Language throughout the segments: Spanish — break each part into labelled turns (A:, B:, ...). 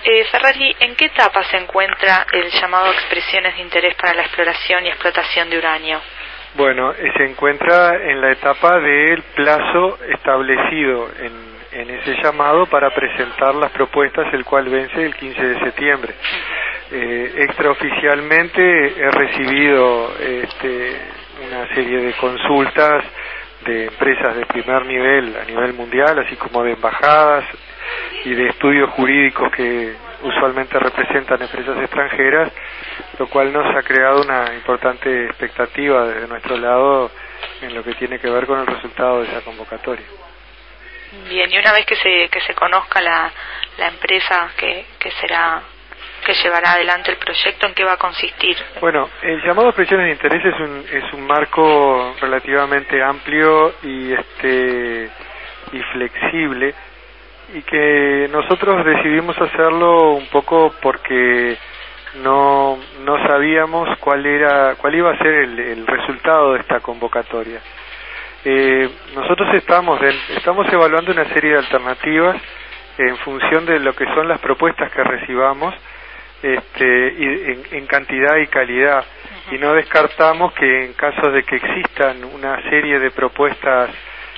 A: Ferrari, ¿en qué etapa se encuentra el llamado Expresiones de Interés para la Exploración y Explotación de Uranio?
B: Bueno, se encuentra en la etapa del plazo establecido en ese llamado para presentar las propuestas, el cual vence el 15 de septiembre. Extraoficialmente he recibido una serie de consultas de empresas de primer nivel a nivel mundial, así como de embajadas y de estudios jurídicos que usualmente representan empresas extranjeras, lo cual nos ha creado una importante expectativa desde nuestro lado en lo que tiene que ver con el resultado de esa convocatoria.
A: Bien, y una vez que se conozca la empresa que llevará adelante el proyecto, ¿en qué va a consistir?
B: Bueno, el llamado Expresiones de Interés es un marco relativamente amplio y flexible, y que nosotros decidimos hacerlo un poco porque no sabíamos cuál iba a ser el resultado de esta convocatoria. Nosotros estamos evaluando una serie de alternativas en función de lo que son las propuestas que recibamos, en cantidad y calidad, y no descartamos que en caso de que existan una serie de propuestas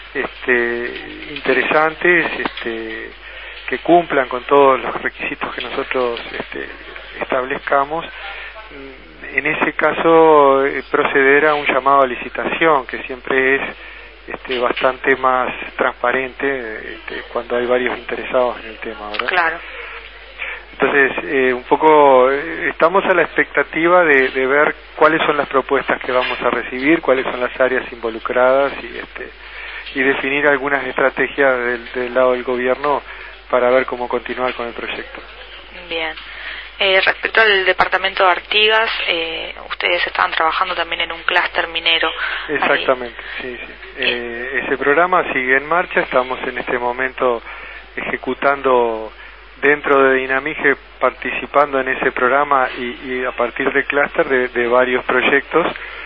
B: interesantes, que cumplan con todos los requisitos que nosotros establezcamos, en ese caso proceder a un llamado a licitación, que siempre es bastante más transparente cuando hay varios interesados en el tema, ¿verdad?
A: Claro.
B: Entonces, un poco estamos a la expectativa de ver cuáles son las propuestas que vamos a recibir, cuáles son las áreas involucradas y definir algunas estrategias del lado del gobierno para ver cómo continuar con el proyecto.
A: Bien. Respecto al departamento de Artigas, ustedes estaban trabajando también en un clúster minero.
B: Exactamente, sí. Ese programa sigue en marcha, estamos en este momento ejecutando dentro de Dinamige, participando en ese programa y a partir de clúster de varios proyectos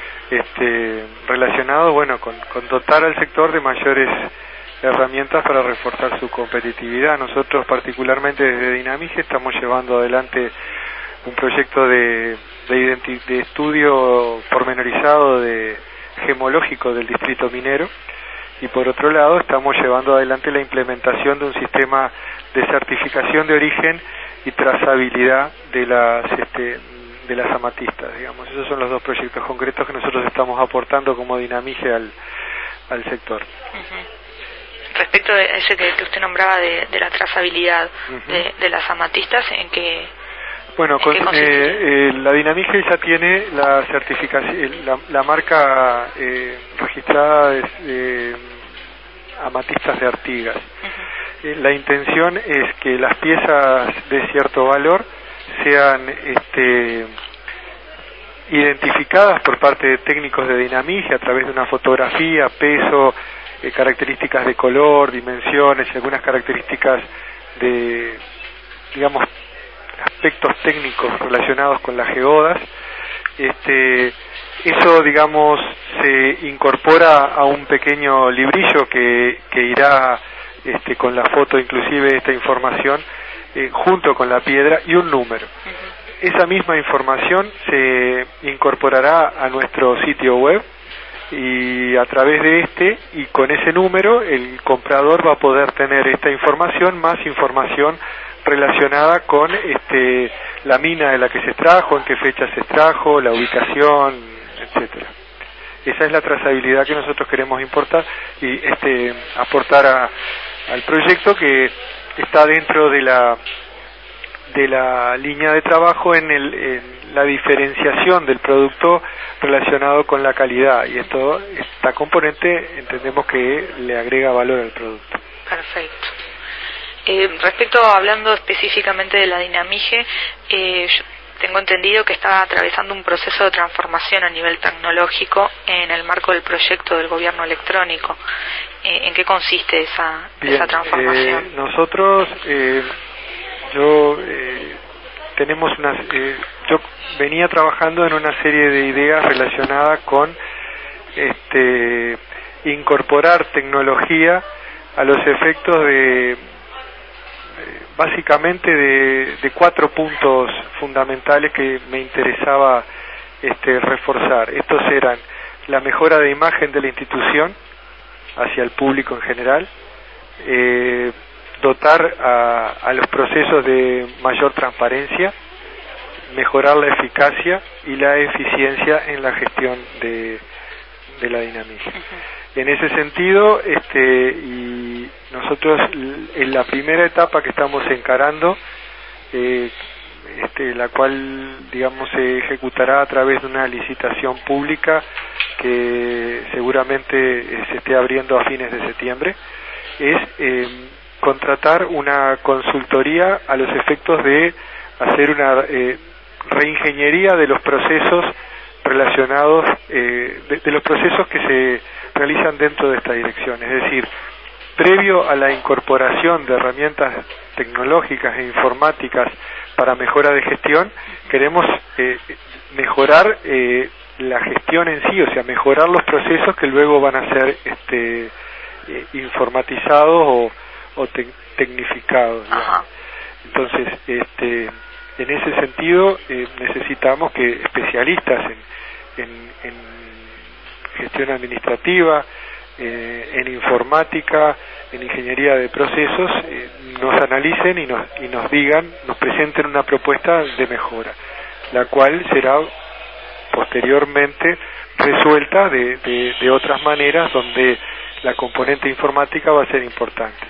B: relacionados, bueno, con dotar al sector de mayores herramientas para reforzar su competitividad. Nosotros particularmente desde Dinamige estamos llevando adelante un proyecto de estudio pormenorizado gemológico del distrito minero, y por otro lado estamos llevando adelante la implementación de un sistema de certificación de origen y trazabilidad de las amatistas, digamos. Esos son los dos proyectos concretos que nosotros estamos aportando como Dinamige al sector.
A: Respecto a ese que usted nombraba de la trazabilidad de las amatistas, ¿en qué?
B: Bueno, la Dinamige ya tiene la certificación, la marca registrada de amatistas de Artigas. La intención es que las piezas de cierto valor sean identificadas por parte de técnicos de Dinamige a través de una fotografía, peso, características de color, dimensiones y algunas características de, digamos, aspectos técnicos relacionados con las geodas. Eso, digamos, se incorpora a un pequeño librillo que irá con la foto, inclusive esta información, junto con la piedra y un número. Esa misma información se incorporará a nuestro sitio web, y a través de y con ese número el comprador va a poder tener esta información más información relacionada con la mina de la que se extrajo, en qué fecha se extrajo, la ubicación, etcétera. Esa es la trazabilidad que nosotros queremos importar y aportar al proyecto, que está dentro de la línea de trabajo en la diferenciación del producto relacionado con la calidad, y esta componente entendemos que le agrega valor al producto.
A: Perfecto. Hablando específicamente de la Dinamige, yo tengo entendido que está atravesando un proceso de transformación a nivel tecnológico en el marco del proyecto del gobierno electrónico. ¿En qué consiste esa transformación?
B: Nosotros, yo venía trabajando en una serie de ideas relacionadas con incorporar tecnología a los efectos básicamente de 4 puntos fundamentales que me interesaba reforzar. Estos eran la mejora de imagen de la institución hacia el público en general, dotar a los procesos de mayor transparencia, mejorar la eficacia y la eficiencia en la gestión de la Dinamige. En ese sentido, y nosotros en la primera etapa que estamos encarando, la cual, digamos, se ejecutará a través de una licitación pública que seguramente se esté abriendo a fines de septiembre, es contratar una consultoría a los efectos de hacer una reingeniería de los procesos relacionados, de los procesos que se realizan dentro de esta dirección. Es decir, previo a la incorporación de herramientas tecnológicas e informáticas para mejora de gestión, queremos mejorar la gestión en sí, o sea, mejorar los procesos que luego van a ser informatizados o tecnificados. Entonces, en ese sentido, necesitamos que especialistas en gestión administrativa, en informática, en ingeniería de procesos, nos analicen y nos digan, nos presenten una propuesta de mejora, la cual será posteriormente resuelta de otras maneras donde la componente informática va a ser importante.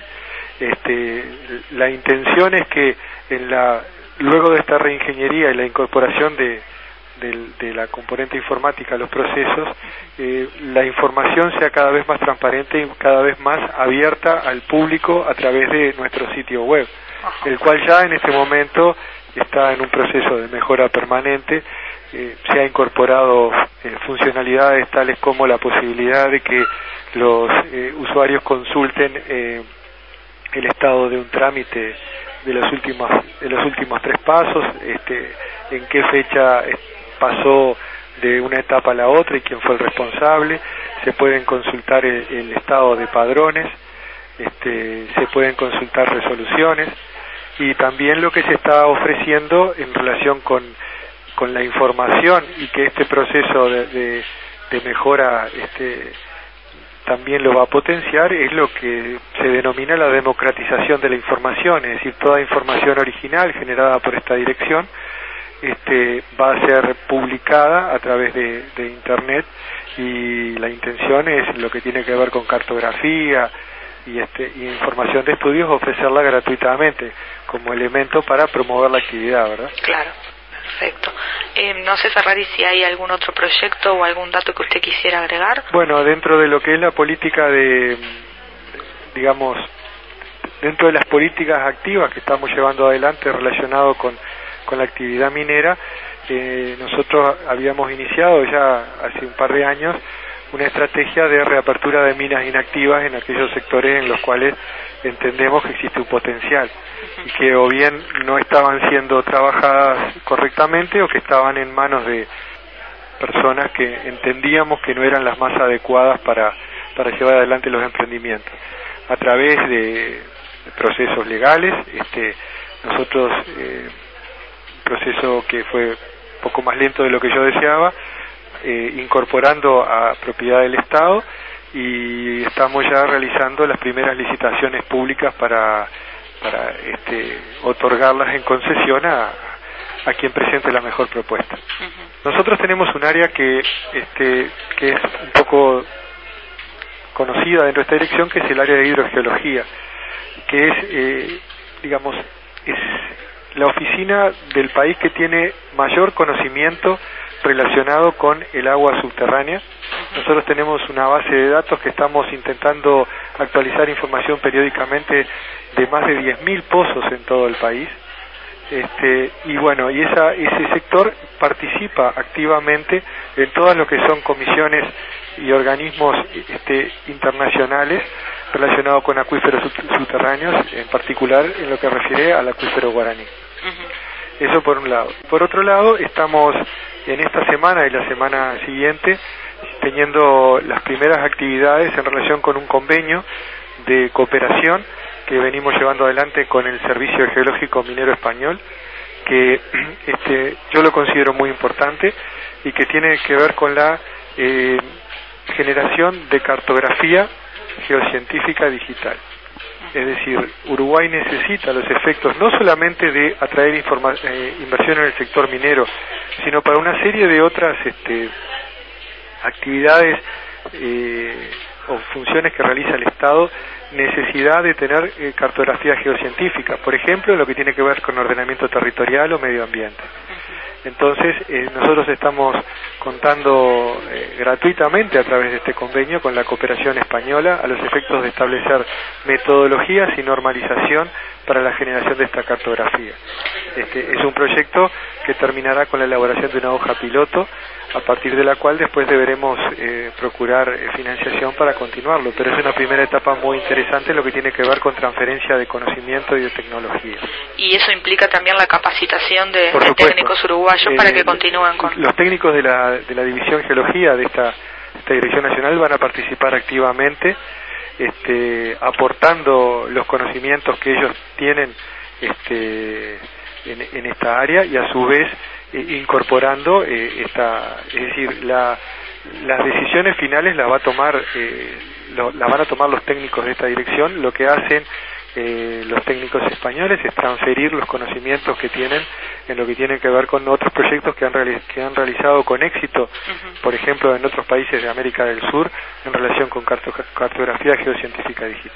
B: La intención es que luego de esta reingeniería y la incorporación de la componente informática a los procesos, la información sea cada vez más transparente y cada vez más abierta al público a través de nuestro sitio web, el cual ya en este momento está en un proceso de mejora permanente. Se ha incorporado funcionalidades tales como la posibilidad de que los usuarios consulten el estado de un trámite de los últimos 3 pasos, en qué fecha pasó de una etapa a la otra y quién fue el responsable. Se pueden consultar el estado de padrones, se pueden consultar resoluciones, y también lo que se está ofreciendo en relación con la información, y que este proceso de mejora también lo va a potenciar, es lo que se denomina la democratización de la información. Es decir, toda información original generada por esta dirección va a ser publicada a través de Internet, y la intención es lo que tiene que ver con cartografía y información de estudios, ofrecerla gratuitamente como elemento para promover la actividad, ¿verdad? Claro.
A: Perfecto. No sé, Ferrari, si hay algún otro proyecto o algún dato que usted quisiera agregar.
B: Bueno, dentro de lo que es la política digamos, dentro de las políticas activas que estamos llevando adelante relacionado con la actividad minera, nosotros habíamos iniciado ya hace un par de años una estrategia de reapertura de minas inactivas en aquellos sectores en los cuales entendemos que existe un potencial y que o bien no estaban siendo trabajadas correctamente o que estaban en manos de personas que entendíamos que no eran las más adecuadas para llevar adelante los emprendimientos. A través de procesos legales, nosotros, un proceso que fue un poco más lento de lo que yo deseaba, incorporando a propiedad del Estado, y estamos ya realizando las primeras licitaciones públicas para otorgarlas en concesión a quien presente la mejor propuesta. Nosotros tenemos un área que es un poco conocida dentro de esta dirección, que es el área de hidrogeología, que es, digamos, es la oficina del país que tiene mayor conocimiento relacionado con el agua subterránea. Nosotros tenemos una base de datos que estamos intentando actualizar información periódicamente de más de 10.000 pozos en todo el país. Y bueno, y ese sector participa activamente en todas lo que son comisiones y organismos internacionales relacionados con acuíferos subterráneos, en particular en lo que refiere al acuífero Guaraní. Eso por un lado. Por otro lado, estamos en esta semana y la semana siguiente teniendo las primeras actividades en relación con un convenio de cooperación que que venimos llevando adelante con el Servicio Geológico Minero Español, que yo lo considero muy importante y que tiene que ver con la generación de cartografía geocientífica digital. Es decir, Uruguay necesita los efectos no solamente de atraer inversión en el sector minero, sino para una serie de otras actividades o funciones que realiza el Estado, necesidad de tener cartografía geocientífica, por ejemplo, en lo que tiene que ver con ordenamiento territorial o medio ambiente. Entonces, nosotros estamos contando gratuitamente a través de este convenio con la cooperación española a los efectos de establecer metodologías y normalización para la generación de esta cartografía. Es un proyecto que terminará con la elaboración de una hoja piloto, a partir de la cual después deberemos procurar financiación para continuarlo, pero es una primera etapa muy interesante en lo que tiene que ver con transferencia de conocimiento y de tecnología.
A: Y eso implica también la capacitación de técnicos uruguayos para que continúen con...
B: Los técnicos de la División Geología de esta Dirección Nacional van a participar activamente, aportando los conocimientos que ellos tienen en esta área y a su vez incorporando es decir, las decisiones finales las van a tomar los técnicos de esta dirección. Lo que hacen los técnicos españoles es transferir los conocimientos que tienen en lo que tiene que ver con otros proyectos que han realizado con éxito, por ejemplo, en otros países de América del Sur, en relación con cartografía geocientífica digital.